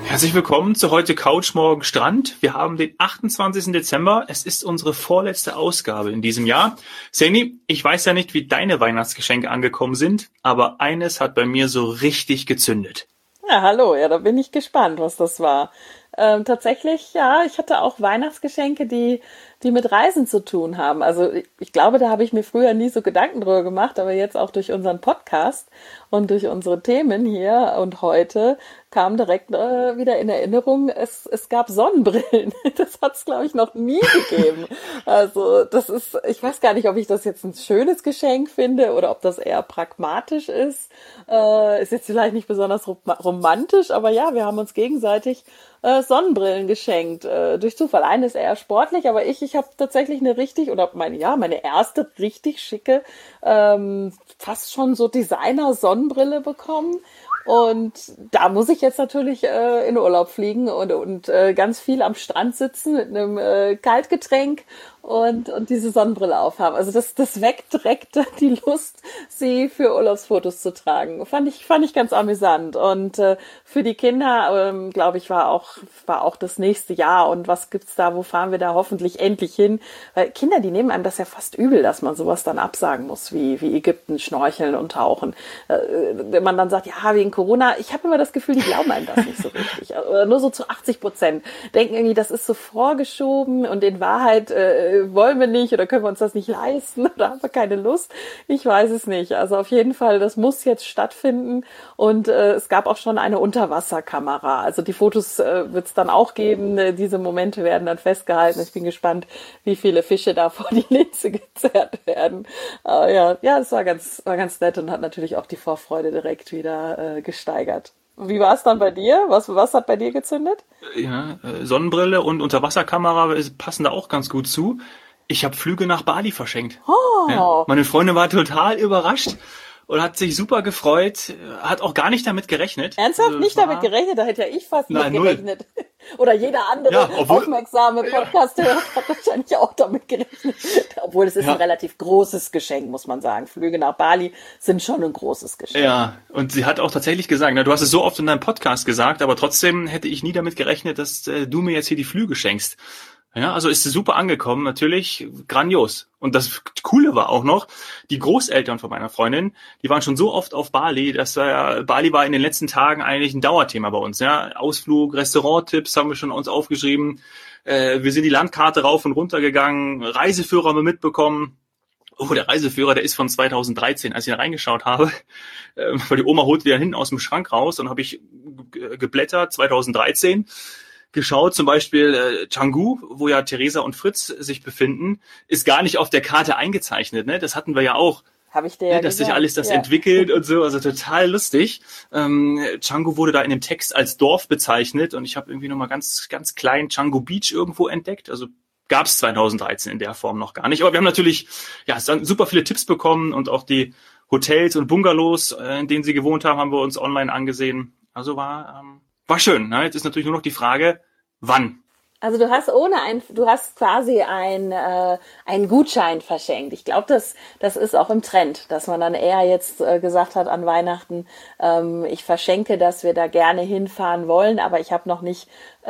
Herzlich willkommen zu heute Couch, morgen Strand. Wir haben den 28. Dezember. Es ist unsere vorletzte Ausgabe in diesem Jahr. Saini, ich weiß ja nicht, wie deine Weihnachtsgeschenke angekommen sind, aber eines hat bei mir so richtig gezündet. Ja, hallo, ja, da bin ich gespannt, was das war. Tatsächlich, ja, ich hatte auch Weihnachtsgeschenke, die mit Reisen zu tun haben. Also ich glaube, da habe ich mir früher nie so Gedanken drüber gemacht, aber jetzt auch durch unseren Podcast und durch unsere Themen hier und heute kam direkt wieder in Erinnerung, es gab Sonnenbrillen. Das hat es, glaube ich, noch nie gegeben. Also das ist, ich weiß gar nicht, ob ich das jetzt ein schönes Geschenk finde oder ob das eher pragmatisch ist. Ist jetzt vielleicht nicht besonders romantisch, aber ja, wir haben uns gegenseitig Sonnenbrillen geschenkt. Durch Zufall. Eine ist eher sportlich, aber ich habe tatsächlich meine erste richtig schicke, fast schon so Designer-Sonnenbrille bekommen. Und da muss ich jetzt natürlich in Urlaub fliegen und ganz viel am Strand sitzen mit einem Kaltgetränk und diese Sonnenbrille aufhaben. Also das weckt direkt die Lust, sie für Urlaubsfotos zu tragen. Fand ich ganz amüsant. Und für die Kinder, glaube ich, war auch das nächste Jahr. Und was gibt's da? Wo fahren wir da hoffentlich endlich hin? Weil Kinder, die nehmen einem das ja fast übel, dass man sowas dann absagen muss, wie Ägypten, Schnorcheln und Tauchen. Wenn man dann sagt, ja, wegen Corona, ich habe immer das Gefühl, die glauben einem das nicht so richtig. Oder nur so zu 80%. Denken irgendwie, das ist so vorgeschoben und in Wahrheit wollen wir nicht oder können wir uns das nicht leisten oder haben wir keine Lust. Ich weiß es nicht. Also auf jeden Fall, das muss jetzt stattfinden und es gab auch schon eine Unterwasserkamera. Also die Fotos wird es dann auch geben. Diese Momente werden dann festgehalten. Ich bin gespannt, wie viele Fische da vor die Linse gezerrt werden. Ja, es war ganz nett und hat natürlich auch die Vorfreude direkt wieder gesteigert. Wie war es dann bei dir? Was hat bei dir gezündet? Ja, Sonnenbrille und Unterwasserkamera passen da auch ganz gut zu. Ich habe Flüge nach Bali verschenkt. Oh. Ja, meine Freundin war total überrascht und hat sich super gefreut, hat auch gar nicht damit gerechnet. Ernsthaft nicht damit gerechnet? Da hätte ja ich fast mit gerechnet. Oder jeder andere aufmerksame Podcast-Hörer hat wahrscheinlich auch damit gerechnet. Obwohl es ist ein relativ großes Geschenk, muss man sagen. Flüge nach Bali sind schon ein großes Geschenk. Ja, und sie hat auch tatsächlich gesagt, du hast es so oft in deinem Podcast gesagt, aber trotzdem hätte ich nie damit gerechnet, dass du mir jetzt hier die Flüge schenkst. Ja, also ist super angekommen, natürlich grandios. Und das Coole war auch noch, die Großeltern von meiner Freundin, die waren schon so oft auf Bali, Bali war in den letzten Tagen eigentlich ein Dauerthema bei uns. Ja, Ausflug, Restauranttipps haben wir schon uns aufgeschrieben. Wir sind die Landkarte rauf und runter gegangen, Reiseführer haben wir mitbekommen. Oh, der Reiseführer, der ist von 2013, als ich da reingeschaut habe. Weil die Oma holte den hinten aus dem Schrank raus und habe ich geblättert, 2013. Geschaut, zum Beispiel Canggu, wo ja Theresa und Fritz sich befinden, ist gar nicht auf der Karte eingezeichnet. Ne? Das hatten wir ja auch. Habe ich dir ja dass gesagt. sich alles das entwickelt und so, also total lustig. Canggu wurde da in dem Text als Dorf bezeichnet und ich habe irgendwie nochmal ganz, ganz klein Canggu Beach irgendwo entdeckt. Also gab es 2013 in der Form noch gar nicht. Aber wir haben natürlich super viele Tipps bekommen und auch die Hotels und Bungalows, in denen sie gewohnt haben wir uns online angesehen. Also war schön. Ne? Jetzt ist natürlich nur noch die Frage, wann? Also du hast quasi einen Gutschein verschenkt. Ich glaube, das ist auch im Trend, dass man dann eher jetzt gesagt hat an Weihnachten, ich verschenke, dass wir da gerne hinfahren wollen, aber ich habe noch nicht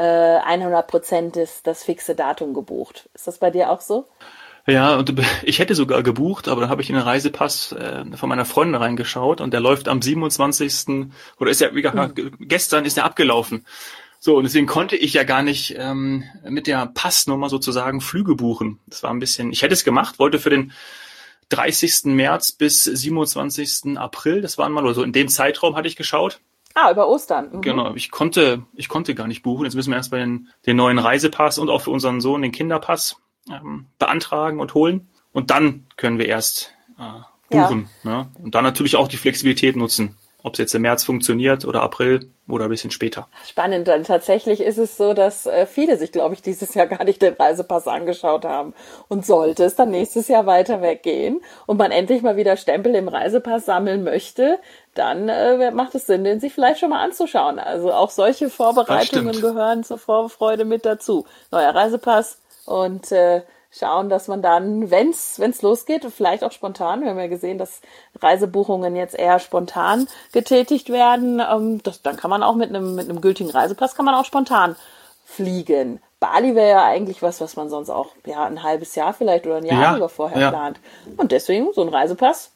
100% das fixe Datum gebucht. Ist das bei dir auch so? Ja, und ich hätte sogar gebucht, aber dann habe ich in den Reisepass von meiner Freundin reingeschaut und der läuft am 27. oder ist ja, gestern ist er abgelaufen. So, und deswegen konnte ich ja gar nicht mit der Passnummer sozusagen Flüge buchen. Das war ein bisschen, ich hätte es gemacht, wollte für den 30. März bis 27. April, das waren mal, oder so in dem Zeitraum hatte ich geschaut. Über Ostern. Mhm. Genau, ich konnte gar nicht buchen. Jetzt müssen wir erst mal den neuen Reisepass und auch für unseren Sohn den Kinderpass beantragen und holen. Und dann können wir erst buchen. Ja. Ne? Und dann natürlich auch die Flexibilität nutzen. Ob es jetzt im März funktioniert oder April oder ein bisschen später. Spannend, dann tatsächlich ist es so, dass viele sich, glaube ich, dieses Jahr gar nicht den Reisepass angeschaut haben. Und sollte es dann nächstes Jahr weiter weggehen und man endlich mal wieder Stempel im Reisepass sammeln möchte, dann macht es Sinn, den sich vielleicht schon mal anzuschauen. Also auch solche Vorbereitungen gehören zur Vorfreude mit dazu. Neuer Reisepass und schauen, dass man dann, wenn's losgeht, vielleicht auch spontan, wir haben ja gesehen, dass Reisebuchungen jetzt eher spontan getätigt werden, dann kann man auch mit einem gültigen Reisepass kann man auch spontan fliegen. Bali wäre ja eigentlich was man sonst auch ein halbes Jahr vielleicht oder ein Jahr sogar vorher plant. Und deswegen so ein Reisepass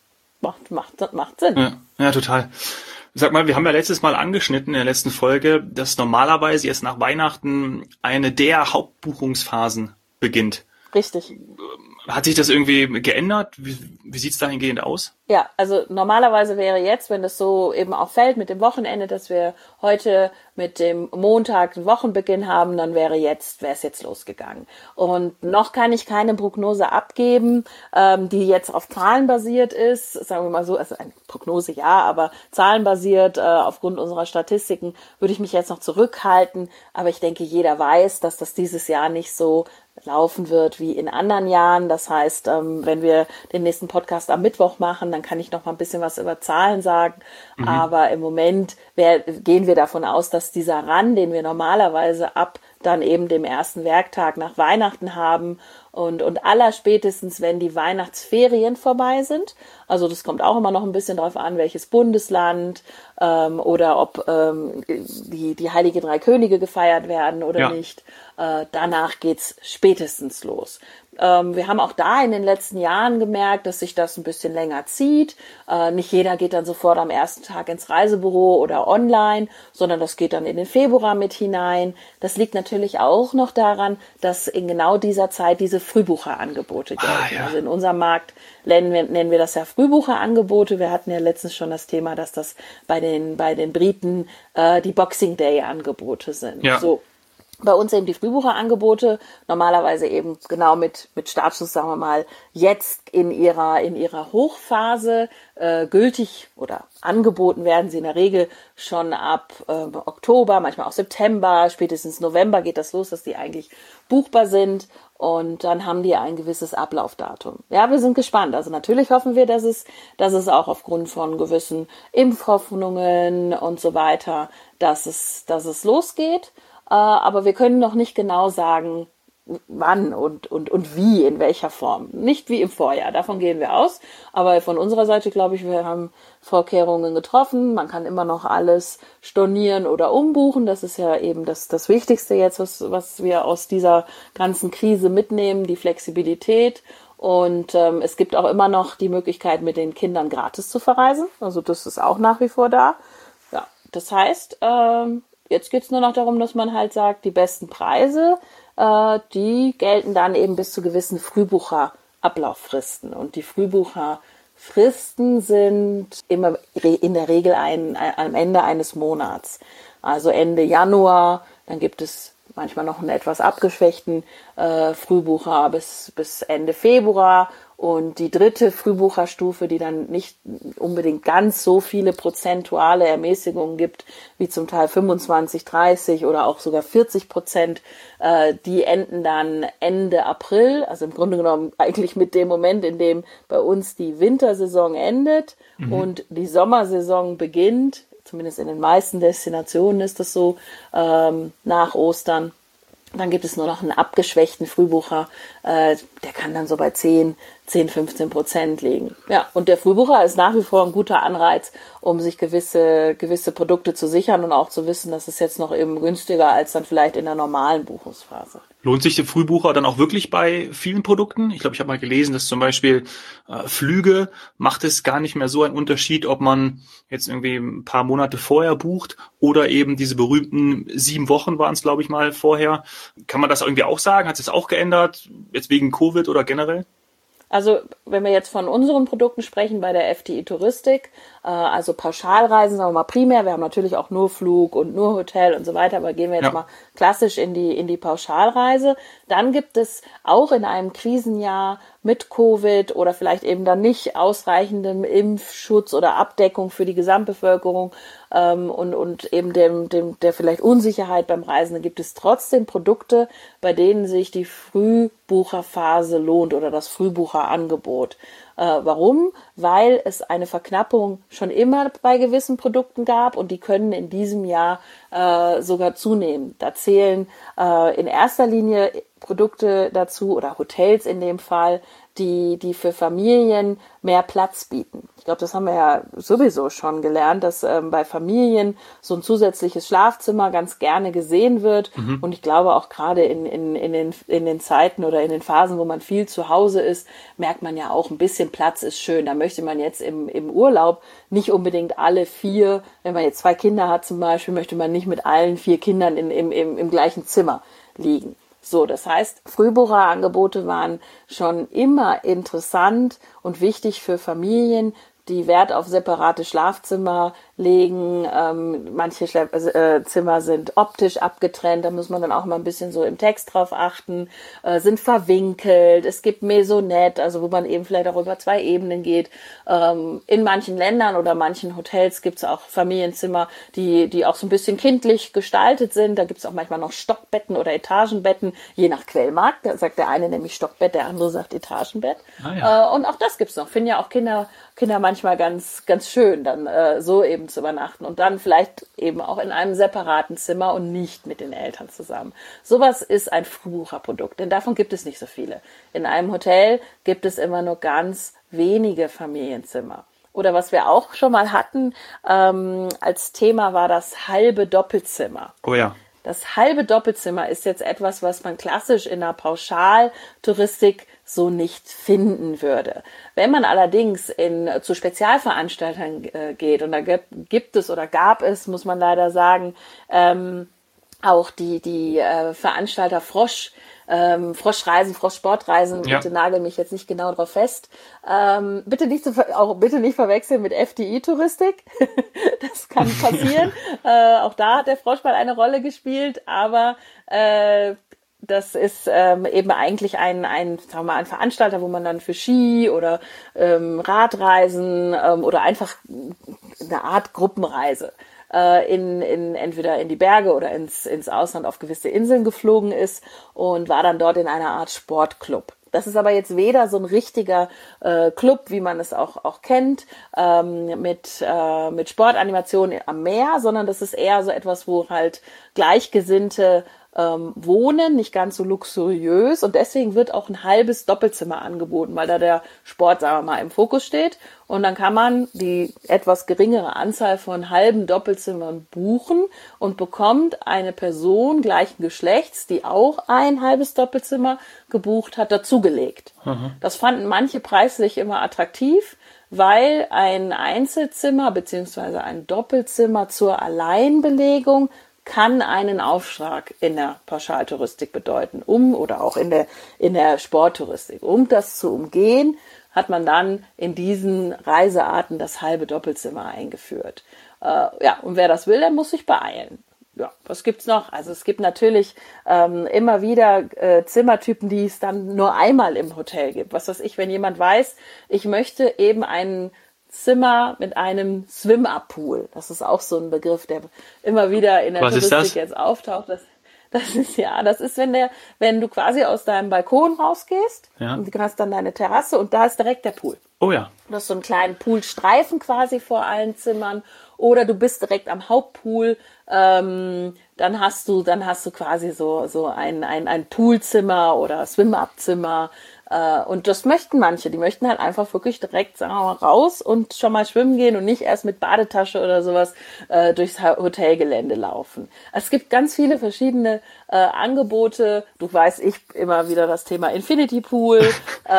macht Sinn. Ja, total. Sag mal, wir haben ja letztes Mal angeschnitten in der letzten Folge, dass normalerweise jetzt nach Weihnachten eine der Hauptbuchungsphasen beginnt. Richtig. Hat sich das irgendwie geändert? Wie sieht's dahingehend aus? Ja, also normalerweise wäre jetzt, wenn das so eben auch fällt mit dem Wochenende, dass wir heute mit dem Montag einen Wochenbeginn haben, dann wäre es jetzt losgegangen. Und noch kann ich keine Prognose abgeben, die jetzt auf Zahlen basiert ist, sagen wir mal so, also eine Prognose ja, aber zahlenbasiert, aufgrund unserer Statistiken würde ich mich jetzt noch zurückhalten, aber ich denke, jeder weiß, dass das dieses Jahr nicht so laufen wird wie in anderen Jahren. Das heißt, wenn wir den nächsten Podcast am Mittwoch machen, dann kann ich noch mal ein bisschen was über Zahlen sagen. Aber im Moment gehen wir davon aus, dass dieser Run, den wir normalerweise ab dann eben dem ersten Werktag nach Weihnachten haben und allerspätestens, wenn die Weihnachtsferien vorbei sind, also das kommt auch immer noch ein bisschen drauf an, welches Bundesland oder ob die Heilige Drei Könige gefeiert werden oder nicht. Danach geht's spätestens los. Wir haben auch da in den letzten Jahren gemerkt, dass sich das ein bisschen länger zieht. Nicht jeder geht dann sofort am ersten Tag ins Reisebüro oder online, sondern das geht dann in den Februar mit hinein. Das liegt natürlich auch noch daran, dass in genau dieser Zeit diese Frühbucherangebote gelten. Also in unserem Markt nennen wir das ja Frühbucherangebote. Wir hatten ja letztens schon das Thema, dass das bei den Briten die Boxing Day Angebote sind. Ja. So. Bei uns eben die Frühbucherangebote, normalerweise eben genau mit Startschuss, sagen wir mal, jetzt in ihrer Hochphase gültig oder angeboten werden sie in der Regel schon ab Oktober, manchmal auch September, spätestens November geht das los, dass die eigentlich buchbar sind und dann haben die ein gewisses Ablaufdatum. Ja, wir sind gespannt. Also natürlich hoffen wir, dass es auch aufgrund von gewissen Impfhoffnungen und so weiter, dass es losgeht. Aber wir können noch nicht genau sagen, wann und wie, in welcher Form. Nicht wie im Vorjahr, davon gehen wir aus. Aber von unserer Seite, glaube ich, wir haben Vorkehrungen getroffen. Man kann immer noch alles stornieren oder umbuchen. Das ist ja eben das Wichtigste jetzt, was wir aus dieser ganzen Krise mitnehmen, die Flexibilität. Und es gibt auch immer noch die Möglichkeit, mit den Kindern gratis zu verreisen. Also das ist auch nach wie vor da. Ja, das heißt, jetzt geht's nur noch darum, dass man halt sagt, die besten Preise, die gelten dann eben bis zu gewissen Frühbucherablauffristen. Und die Frühbucherfristen sind immer in der Regel am Ende eines Monats. Also Ende Januar, dann gibt es manchmal noch einen etwas abgeschwächten Frühbucher bis Ende Februar. Und die dritte Frühbucherstufe, die dann nicht unbedingt ganz so viele prozentuale Ermäßigungen gibt, wie zum Teil 25, 30 oder auch sogar 40%, die enden dann Ende April, also im Grunde genommen eigentlich mit dem Moment, in dem bei uns die Wintersaison endet und die Sommersaison beginnt. Zumindest in den meisten Destinationen ist das so, nach Ostern. Dann gibt es nur noch einen abgeschwächten Frühbucher, der kann dann so bei 10-15% liegen. Ja, und der Frühbucher ist nach wie vor ein guter Anreiz, um sich gewisse Produkte zu sichern und auch zu wissen, dass es jetzt noch eben günstiger als dann vielleicht in der normalen Buchungsphase. Lohnt sich der Frühbucher dann auch wirklich bei vielen Produkten? Ich glaube, ich habe mal gelesen, dass zum Beispiel Flüge macht es gar nicht mehr so einen Unterschied, ob man jetzt irgendwie ein paar Monate vorher bucht oder eben diese berühmten 7 Wochen waren es, glaube ich mal, vorher. Kann man das irgendwie auch sagen? Hat es auch geändert, jetzt wegen Covid oder generell? Also wenn wir jetzt von unseren Produkten sprechen bei der FDI Touristik, also Pauschalreisen, sagen wir mal primär, wir haben natürlich auch nur Flug und nur Hotel und so weiter, aber gehen wir jetzt mal klassisch in die Pauschalreise. Dann gibt es auch in einem Krisenjahr mit Covid oder vielleicht eben dann nicht ausreichendem Impfschutz oder Abdeckung für die Gesamtbevölkerung und eben der vielleicht Unsicherheit beim Reisen, gibt es trotzdem Produkte, bei denen sich die Frühbucherphase lohnt oder das Frühbucherangebot. Warum? Weil es eine Verknappung schon immer bei gewissen Produkten gab und die können in diesem Jahr sogar zunehmen. Da zählen in erster Linie Produkte dazu oder Hotels in dem Fall, die für Familien mehr Platz bieten. Ich glaube, das haben wir ja sowieso schon gelernt, dass bei Familien so ein zusätzliches Schlafzimmer ganz gerne gesehen wird. Und ich glaube auch gerade in den Zeiten oder in den Phasen, wo man viel zu Hause ist, merkt man ja auch, ein bisschen Platz ist schön. Da möchte man jetzt im Urlaub nicht unbedingt alle 4, wenn man jetzt 2 Kinder hat zum Beispiel, möchte man nicht mit allen 4 Kindern im gleichen Zimmer liegen. So, das heißt, Frühbucherangebote waren schon immer interessant und wichtig für Familien, die Wert auf separate Schlafzimmer legen. Manche Zimmer sind optisch abgetrennt, da muss man dann auch mal ein bisschen so im Text drauf achten, sind verwinkelt. Es gibt Maisonette, also wo man eben vielleicht auch über 2 Ebenen geht. In manchen Ländern oder manchen Hotels gibt es auch Familienzimmer, die auch so ein bisschen kindlich gestaltet sind. Da gibt es auch manchmal noch Stockbetten oder Etagenbetten, je nach Quellmarkt. Da sagt der eine nämlich Stockbett, der andere sagt Etagenbett. Ah, ja. Und auch das gibt's noch. Finden ja auch Kinder manchmal ganz, ganz schön, dann so eben zu übernachten und dann vielleicht eben auch in einem separaten Zimmer und nicht mit den Eltern zusammen. Sowas ist ein Frühbucherprodukt, denn davon gibt es nicht so viele. In einem Hotel gibt es immer nur ganz wenige Familienzimmer. Oder was wir auch schon mal hatten als Thema war das halbe Doppelzimmer. Oh ja. Das halbe Doppelzimmer ist jetzt etwas, was man klassisch in der Pauschaltouristik so nicht finden würde. Wenn man allerdings zu Spezialveranstaltern geht, und da gibt es oder gab es, muss man leider sagen, auch die Veranstalter Froschreisen, Froschsportreisen, ja. Bitte nagel mich jetzt nicht genau drauf fest. Bitte nicht verwechseln mit FDI-Touristik. Das kann passieren. Auch da hat der Froschball eine Rolle gespielt, aber das ist eben eigentlich ein sagen wir mal, ein Veranstalter, wo man dann für Ski oder Radreisen oder einfach eine Art Gruppenreise entweder in die Berge oder ins Ausland auf gewisse Inseln geflogen ist und war dann dort in einer Art Sportclub. Das ist aber jetzt weder so ein richtiger Club, wie man es auch kennt, mit Sportanimationen am Meer, sondern das ist eher so etwas, wo halt Gleichgesinnte wohnen, nicht ganz so luxuriös, und deswegen wird auch ein halbes Doppelzimmer angeboten, weil da der Sport, sagen wir mal, im Fokus steht, und dann kann man die etwas geringere Anzahl von halben Doppelzimmern buchen und bekommt eine Person gleichen Geschlechts, die auch ein halbes Doppelzimmer gebucht hat, dazugelegt. Das fanden manche preislich immer attraktiv, weil ein Einzelzimmer bzw. ein Doppelzimmer zur Alleinbelegung kann einen Aufschlag in der Pauschaltouristik bedeuten, oder auch in der Sporttouristik. Um das zu umgehen, hat man dann in diesen Reisearten das halbe Doppelzimmer eingeführt. Und wer das will, der muss sich beeilen. Ja, was gibt's noch? Also es gibt natürlich immer wieder Zimmertypen, die es dann nur einmal im Hotel gibt. Was weiß ich, wenn jemand weiß, ich möchte eben einen Zimmer mit einem Swim-Up-Pool. Das ist auch so ein Begriff, der immer wieder in der Touristik jetzt auftaucht. Das ist, wenn du quasi aus deinem Balkon rausgehst, und du hast dann deine Terrasse und da ist direkt der Pool. Oh ja. Du hast so einen kleinen Poolstreifen quasi vor allen Zimmern, oder du bist direkt am Hauptpool, dann hast du quasi so ein Poolzimmer oder Swim-Up-Zimmer. Und das möchten manche, die möchten halt einfach wirklich direkt, sagen wir mal, raus und schon mal schwimmen gehen und nicht erst mit Badetasche oder sowas durchs Hotelgelände laufen. Es gibt ganz viele verschiedene Angebote. Du weißt, ich immer wieder das Thema Infinity Pool,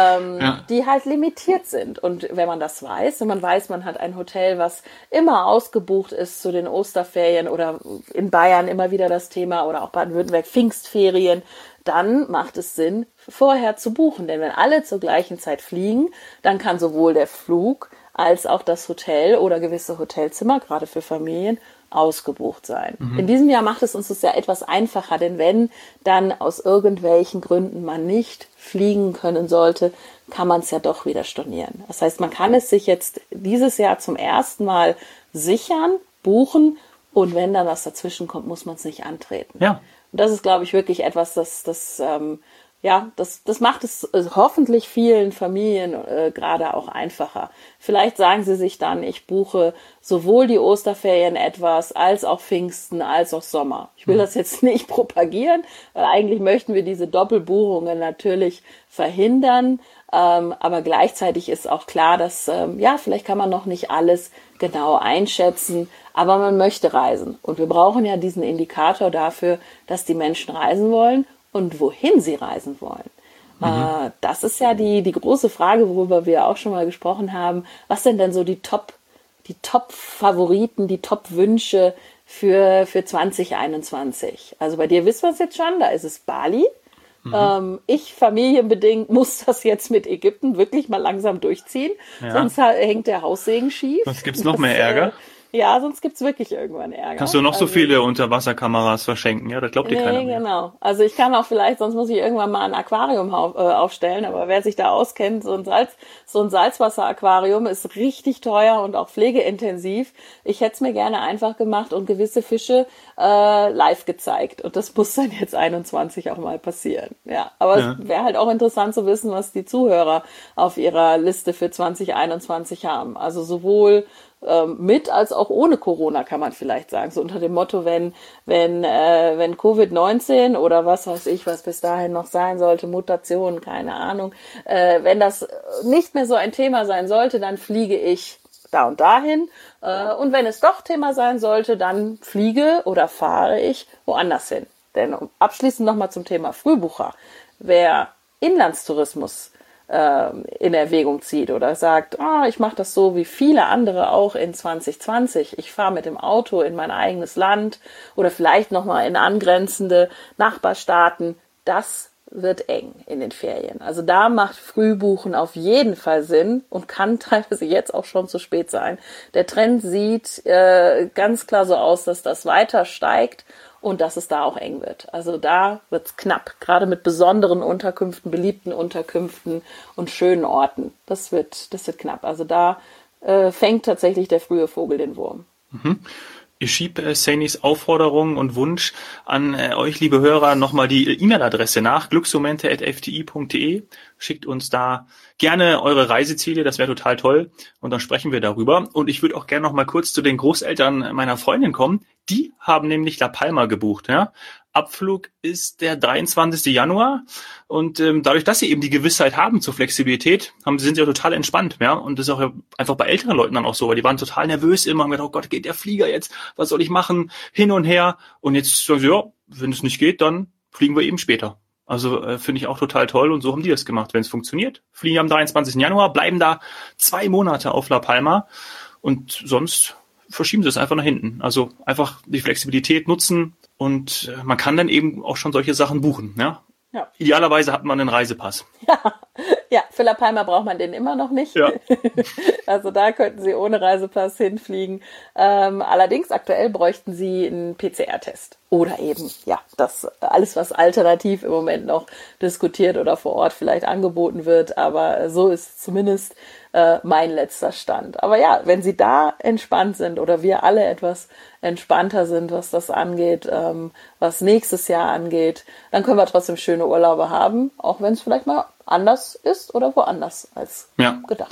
die halt limitiert sind. Und wenn man das weiß, und man weiß, man hat ein Hotel, was immer ausgebucht ist zu den Osterferien, oder in Bayern immer wieder das Thema, oder auch Baden-Württemberg Pfingstferien, dann macht es Sinn, vorher zu buchen. Denn wenn alle zur gleichen Zeit fliegen, dann kann sowohl der Flug als auch das Hotel oder gewisse Hotelzimmer, gerade für Familien, ausgebucht sein. In diesem Jahr macht es uns das ja etwas einfacher, denn wenn dann aus irgendwelchen Gründen man nicht fliegen können sollte, kann man es ja doch wieder stornieren. Das heißt, man kann es sich jetzt dieses Jahr zum ersten Mal sichern, buchen, und wenn dann was dazwischen kommt, muss man es nicht antreten. Ja. Und das ist, glaube ich, wirklich etwas, das Ja, das macht es hoffentlich vielen Familien gerade auch einfacher. Vielleicht sagen sie sich dann, ich buche sowohl die Osterferien etwas, als auch Pfingsten, als auch Sommer. Ich will das jetzt nicht propagieren, weil eigentlich möchten wir diese Doppelbuchungen natürlich verhindern. Aber gleichzeitig ist auch klar, dass, vielleicht kann man noch nicht alles genau einschätzen, aber man möchte reisen. Und wir brauchen ja diesen Indikator dafür, dass die Menschen reisen wollen und wohin sie reisen wollen. Das ist ja die große Frage, worüber wir auch schon mal gesprochen haben. Was sind denn so die Top-Favoriten, die Top-Wünsche für 2021? Also bei dir wissen wir es jetzt schon, da ist es Bali. Ich familienbedingt muss das jetzt mit Ägypten wirklich mal langsam durchziehen, sonst hängt der Haussegen schief. Sonst gibt's noch mehr Ärger. Ja, sonst gibt's wirklich irgendwann Ärger. Kannst du noch so viele Unterwasserkameras verschenken? Ja, das glaubt dir keiner mehr. Genau. Also ich kann auch vielleicht, sonst muss ich irgendwann mal ein Aquarium aufstellen, aber wer sich da auskennt, so ein Salzwasseraquarium ist richtig teuer und auch pflegeintensiv. Ich hätte es mir gerne einfach gemacht und gewisse Fische live gezeigt. Und das muss dann jetzt 21 auch mal passieren. Ja, aber es wäre halt auch interessant zu wissen, was die Zuhörer auf ihrer Liste für 2021 haben. Also sowohl mit als auch ohne Corona, kann man vielleicht sagen. So unter dem Motto, wenn Covid-19 oder was weiß ich, was bis dahin noch sein sollte, Mutationen, keine Ahnung, wenn das nicht mehr so ein Thema sein sollte, dann fliege ich da und dahin. Und wenn es doch Thema sein sollte, dann fliege oder fahre ich woanders hin. Denn abschließend nochmal zum Thema Frühbucher. Wer Inlandstourismus in Erwägung zieht oder sagt, ich mache das so wie viele andere auch in 2020. Ich fahre mit dem Auto in mein eigenes Land oder vielleicht nochmal in angrenzende Nachbarstaaten. Das wird eng in den Ferien. Also da macht Frühbuchen auf jeden Fall Sinn und kann teilweise jetzt auch schon zu spät sein. Der Trend sieht ganz klar so aus, dass das weiter steigt und dass es da auch eng wird. Also da wird's knapp, gerade mit besonderen Unterkünften, beliebten Unterkünften und schönen Orten. Das wird knapp. Also da fängt tatsächlich der frühe Vogel den Wurm. Ich schiebe Sainis Aufforderung und Wunsch an euch, liebe Hörer, nochmal die E-Mail-Adresse nach, glücksmomente@fti.de. Schickt uns da gerne eure Reiseziele, das wäre total toll. Und dann sprechen wir darüber. Und ich würde auch gerne noch mal kurz zu den Großeltern meiner Freundin kommen. Die haben nämlich La Palma gebucht. Ja? Abflug ist der 23. Januar. Und dadurch, dass sie eben die Gewissheit haben zur Flexibilität, sind sie ja total entspannt. Ja? Und das ist auch einfach bei älteren Leuten dann auch so, weil die waren total nervös immer und gedacht, oh Gott, geht der Flieger jetzt? Was soll ich machen? Hin und her. Und jetzt sagen sie, ja, wenn es nicht geht, dann fliegen wir eben später. Also finde ich auch total toll und so haben die das gemacht. Wenn es funktioniert, fliegen am 23. Januar, bleiben da 2 Monate auf La Palma und sonst verschieben sie es einfach nach hinten. Also einfach die Flexibilität nutzen und man kann dann eben auch schon solche Sachen buchen. Ja? Ja. Idealerweise hat man einen Reisepass. Ja, für La Palma braucht man den immer noch nicht. Ja. Also da könnten Sie ohne Reisepass hinfliegen. Allerdings aktuell bräuchten Sie einen PCR-Test. Oder eben, ja, das alles, was alternativ im Moment noch diskutiert oder vor Ort vielleicht angeboten wird. Aber so ist zumindest mein letzter Stand. Aber ja, wenn Sie da entspannt sind oder wir alle etwas entspannter sind, was das angeht, was nächstes Jahr angeht, dann können wir trotzdem schöne Urlaube haben, auch wenn es vielleicht mal anders ist oder woanders als gedacht.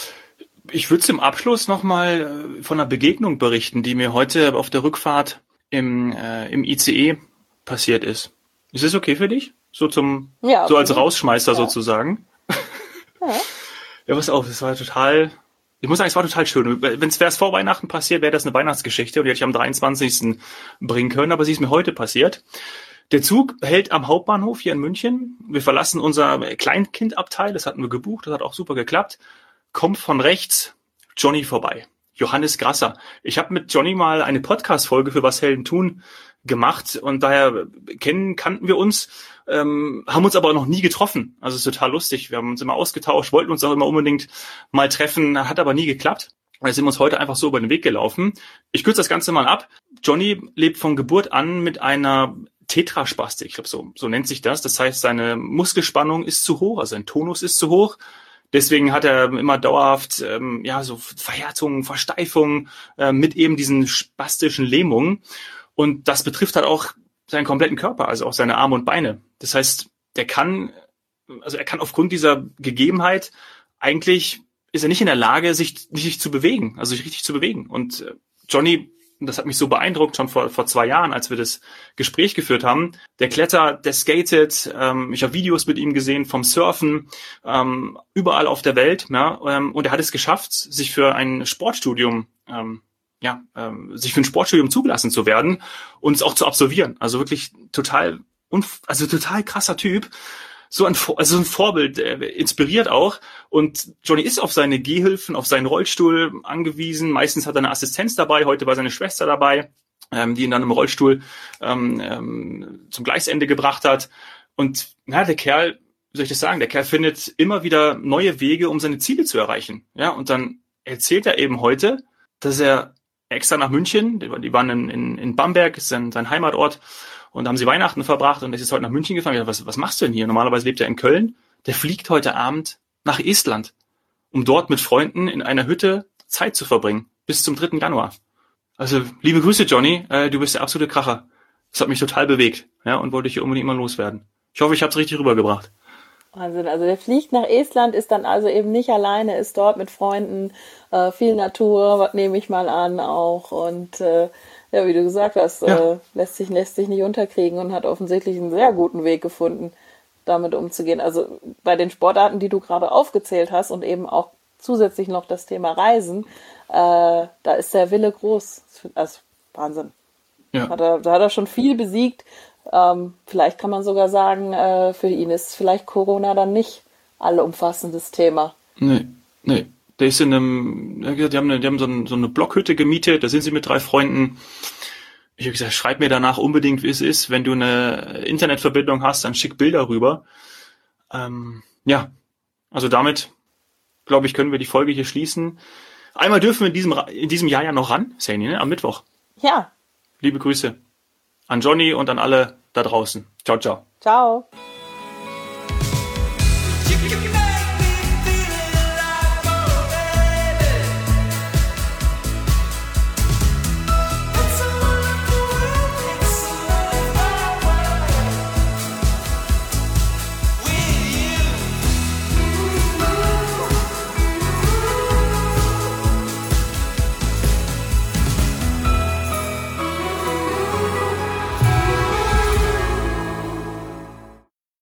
Ich würde zum Abschluss nochmal von einer Begegnung berichten, die mir heute auf der Rückfahrt im ICE passiert ist. Ist das okay für dich? So als Rausschmeißer sozusagen? Ja. Ja, pass auf, das war total, ich muss sagen, es war total schön. Wäre es vor Weihnachten passiert, wäre das eine Weihnachtsgeschichte und die hätte ich am 23. bringen können, aber sie ist mir heute passiert. Der Zug hält am Hauptbahnhof hier in München. Wir verlassen unser Kleinkindabteil, das hatten wir gebucht, das hat auch super geklappt. Kommt von rechts Johnny vorbei, Johannes Grasser. Ich habe mit Johnny mal eine Podcast-Folge für Was Helden tun gemacht und daher kannten wir uns, haben uns aber noch nie getroffen. Also es ist total lustig. Wir haben uns immer ausgetauscht, wollten uns auch immer unbedingt mal treffen, hat aber nie geklappt. Da sind wir uns heute einfach so über den Weg gelaufen. Ich kürze das Ganze mal ab. Johnny lebt von Geburt an mit einer Tetraspastik. Ich glaube, so nennt sich das. Das heißt, seine Muskelspannung ist zu hoch, also sein Tonus ist zu hoch. Deswegen hat er immer dauerhaft so Verhärtungen, Versteifungen mit eben diesen spastischen Lähmungen. Und das betrifft halt auch seinen kompletten Körper, also auch seine Arme und Beine. Das heißt, er kann aufgrund dieser Gegebenheit eigentlich ist er nicht in der Lage, sich zu bewegen, also sich richtig zu bewegen. Und Johnny, das hat mich so beeindruckt, schon vor 2 Jahren, als wir das Gespräch geführt haben, der klettert, der skatet, ich habe Videos mit ihm gesehen vom Surfen, überall auf der Welt, ja, und er hat es geschafft, sich für ein Sportstudium zugelassen zu werden und es auch zu absolvieren. Also wirklich total krasser Typ. So ein Vorbild, inspiriert auch. Und Johnny ist auf seine Gehhilfen, auf seinen Rollstuhl angewiesen. Meistens hat er eine Assistenz dabei. Heute war seine Schwester dabei, die ihn dann im Rollstuhl zum Gleisende gebracht hat. Und der Kerl, wie soll ich das sagen, der Kerl findet immer wieder neue Wege, um seine Ziele zu erreichen. Ja, und dann erzählt er eben heute, dass er extra nach München, die waren in Bamberg, ist sein Heimatort, und da haben sie Weihnachten verbracht und ist jetzt heute nach München gefahren. Was machst du denn hier? Normalerweise lebt er in Köln. Der fliegt heute Abend nach Estland, um dort mit Freunden in einer Hütte Zeit zu verbringen, bis zum 3. Januar. Also, liebe Grüße, Johnny. Du bist der absolute Kracher. Das hat mich total bewegt, ja, und wollte ich hier unbedingt mal loswerden. Ich hoffe, ich habe es richtig rübergebracht. Wahnsinn. Also der fliegt nach Estland, ist dann also eben nicht alleine, ist dort mit Freunden, viel Natur, nehme ich mal an auch. Und wie du gesagt hast, lässt sich nicht unterkriegen und hat offensichtlich einen sehr guten Weg gefunden, damit umzugehen. Also bei den Sportarten, die du gerade aufgezählt hast und eben auch zusätzlich noch das Thema Reisen, da ist der Wille groß. Also Wahnsinn. Ja. Da hat er schon viel besiegt. Vielleicht kann man sogar sagen, für ihn ist vielleicht Corona dann nicht allumfassendes Thema. Nee. Der ist die haben so eine Blockhütte gemietet, da sind sie mit 3 Freunden. Ich habe gesagt, schreib mir danach unbedingt, wie es ist. Wenn du eine Internetverbindung hast, dann schick Bilder rüber. Also damit, glaube ich, können wir die Folge hier schließen. Einmal dürfen wir in diesem Jahr ja noch ran, Saini, ne? Am Mittwoch. Ja. Liebe Grüße an Johnny und an alle da draußen. Ciao, ciao. Ciao.